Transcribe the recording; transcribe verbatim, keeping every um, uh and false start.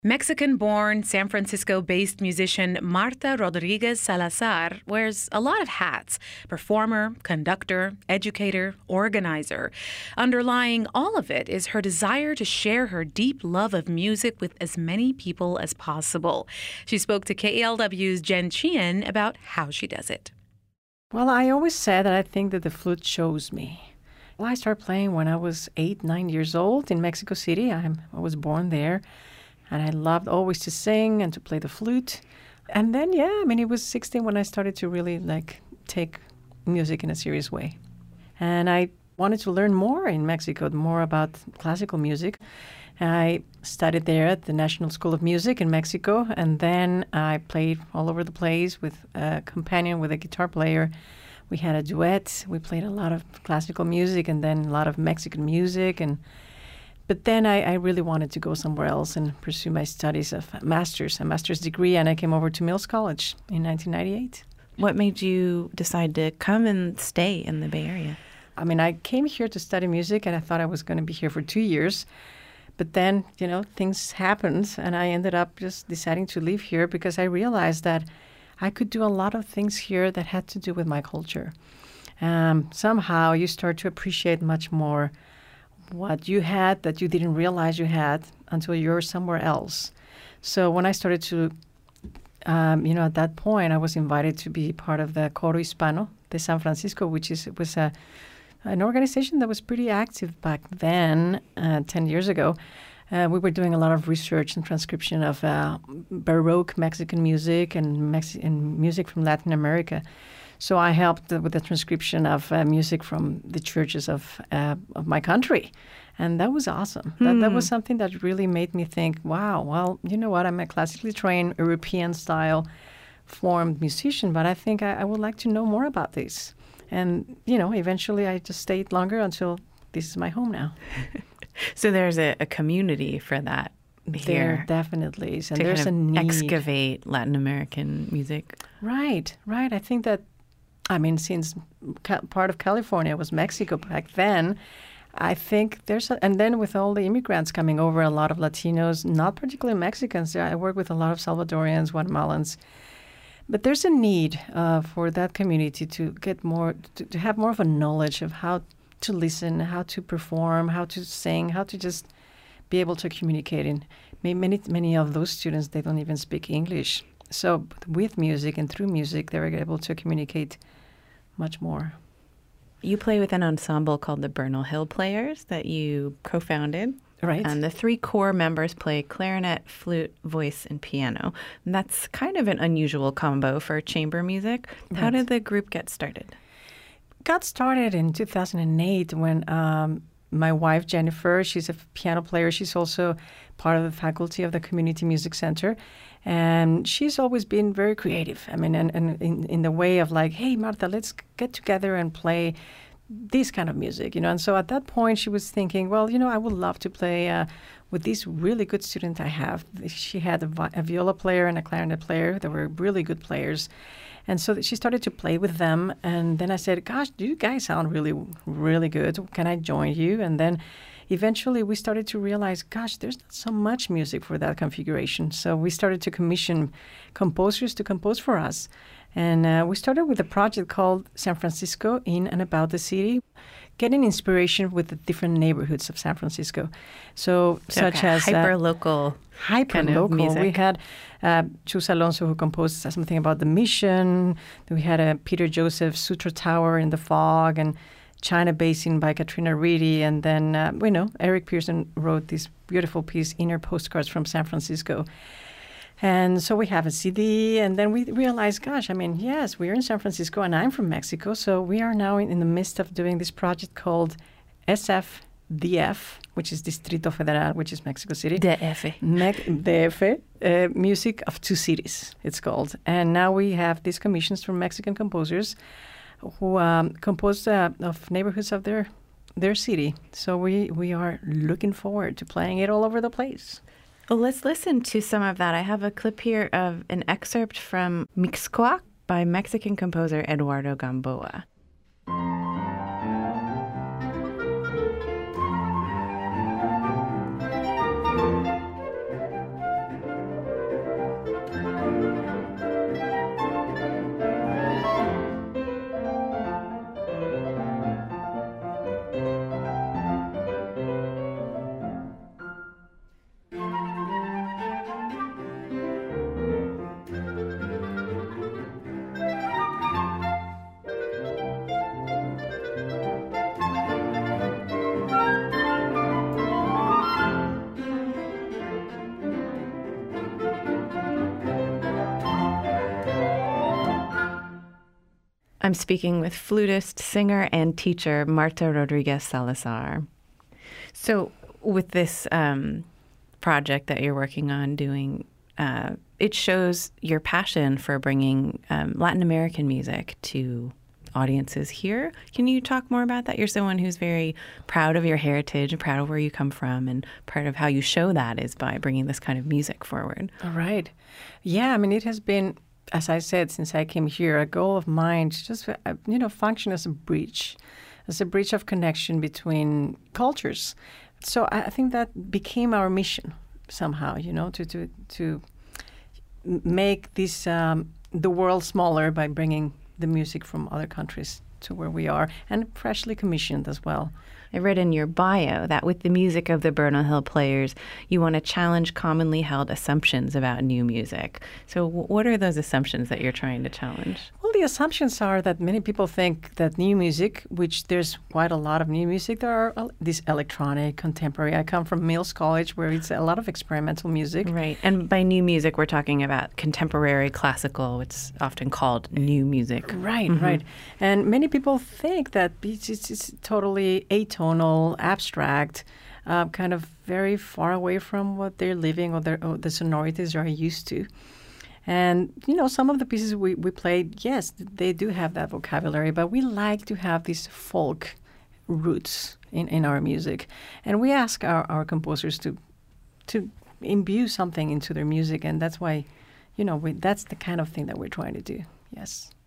Mexican-born, San Francisco-based musician Marta Rodriguez Salazar wears a lot of hats: performer, conductor, educator, organizer. Underlying all of it is her desire to share her deep love of music with as many people as possible. She spoke to K E L W's Jen Chien about how she does it. Well, I always said that I think that the flute shows me. Well, I started playing when I was eight, nine years old in Mexico City. I'm, I was born there. And I loved always to sing and to play the flute. And then, yeah, I mean, it was sixteen when I started to really, like, take music in a serious way. And I wanted to learn more in Mexico, more about classical music. I studied there at the National School of Music in Mexico. And then I played all over the place with a companion, with a guitar player. We had a duet. We played a lot of classical music and then a lot of Mexican music. And But then I, I really wanted to go somewhere else and pursue my studies of a master's, a master's degree, and I came over to Mills College in nineteen ninety-eight. What made you decide to come and stay in the Bay Area? I mean, I came here to study music, and I thought I was going to be here for two years. But then, you know, things happened, and I ended up just deciding to live here because I realized that I could do a lot of things here that had to do with my culture. Um, somehow you start to appreciate much more what you had that you didn't realize you had until you're somewhere else. So when I started to, um, you know, at that point, I was invited to be part of the Coro Hispano de San Francisco, which is was a an organization that was pretty active back then, uh, ten years ago. Uh, we were doing a lot of research and transcription of uh, Baroque Mexican music and, Mexi- and music from Latin America. So I helped with the transcription of uh, music from the churches of uh, of my country. And that was awesome. Hmm. That, that was something that really made me think, wow, well, you know what? I'm a classically trained European-style formed musician, but I think I, I would like to know more about this. And, you know, eventually I just stayed longer until this is my home now. So there's a, a community for that here. There definitely is. And to there's kind of a need. Excavate Latin American music. Right, right. I think that I mean, since ca- part of California was Mexico back then, I think there's, a, and then with all the immigrants coming over, a lot of Latinos, not particularly Mexicans. I work with a lot of Salvadorians, Guatemalans. But there's a need uh, for that community to get more, to, to have more of a knowledge of how to listen, how to perform, how to sing, how to just be able to communicate. And many, many of those students, they don't even speak English. So with music and through music, they were able to communicate much more. You play with an ensemble called the Bernal Hill Players that you co-founded. Right. And the three core members play clarinet, flute, voice, and piano. And that's kind of an unusual combo for chamber music. How Right. did the group get started? Got started in two thousand eight when um, my wife, Jennifer, she's a piano player. She's also part of the faculty of the Community Music Center. And she's always been very creative. I mean, and, and in, in the way of like, hey, Marta, let's get together and play this kind of music, you know. And so at that point, she was thinking, well, you know, I would love to play uh, with this really good student I have. She had a, vi- a viola player and a clarinet player. They were really good players. And so she started to play with them. And then I said, gosh, do you guys sound really, really good? Can I join you? And then eventually we started to realize, gosh, there's not so much music for that configuration. So we started to commission composers to compose for us. And uh, we started with a project called San Francisco in and about the city, getting inspiration with the different neighborhoods of San Francisco. So, so such okay, as hyper-local hyper kind of local. music. We had uh, Chus Alonso, who composed something about the mission. Then we had a Peter Joseph Sutra Tower in the Fog, and China Basin by Katrina Reedy. And then, uh, you know, Eric Pearson wrote this beautiful piece, Inner Postcards from San Francisco. And so we have a C D, and then we realized, gosh, I mean, yes, we're in San Francisco, and I'm from Mexico, so we are now in, in the midst of doing this project called S F D F, which is Distrito Federal, which is Mexico City. D F. Me- D F, uh, Music of Two Cities, it's called. And now we have these commissions from Mexican composers who um, compose uh, of neighborhoods of their their city. So we, we are looking forward to playing it all over the place. Well, let's listen to some of that. I have a clip here of an excerpt from Mixcoac by Mexican composer Eduardo Gamboa. I'm speaking with flutist, singer, and teacher Marta Rodriguez Salazar. So with this um, project that you're working on doing, uh, it shows your passion for bringing um, Latin American music to audiences here. Can you talk more about that? You're someone who's very proud of your heritage and proud of where you come from, and part of how you show that is by bringing this kind of music forward. All right. Yeah, I mean, it has been, as I said, since I came here, a goal of mine to just, uh, you know, function as a bridge, as a bridge of connection between cultures. So I think that became our mission somehow, you know, to to to make this um, the world smaller by bringing the music from other countries to where we are, and freshly commissioned as well. I read in your bio that with the music of the Bernal Hill Players, you want to challenge commonly held assumptions about new music. So what are those assumptions that you're trying to challenge? Well, the assumptions are that many people think that new music, which there's quite a lot of new music, there are uh, this electronic, contemporary. I come from Mills College, where it's a lot of experimental music. Right. And by new music, we're talking about contemporary, classical. It's often called new music. Right, Mm-hmm. right. And many people think that it's, it's, it's totally atonal, abstract, uh, kind of very far away from what they're living or, their, or the sonorities are used to. And, you know, some of the pieces we, we played, yes, they do have that vocabulary, but we like to have these folk roots in, in our music. And we ask our, our composers to to imbue something into their music, and that's why, you know, we, that's the kind of thing that we're trying to do, yes.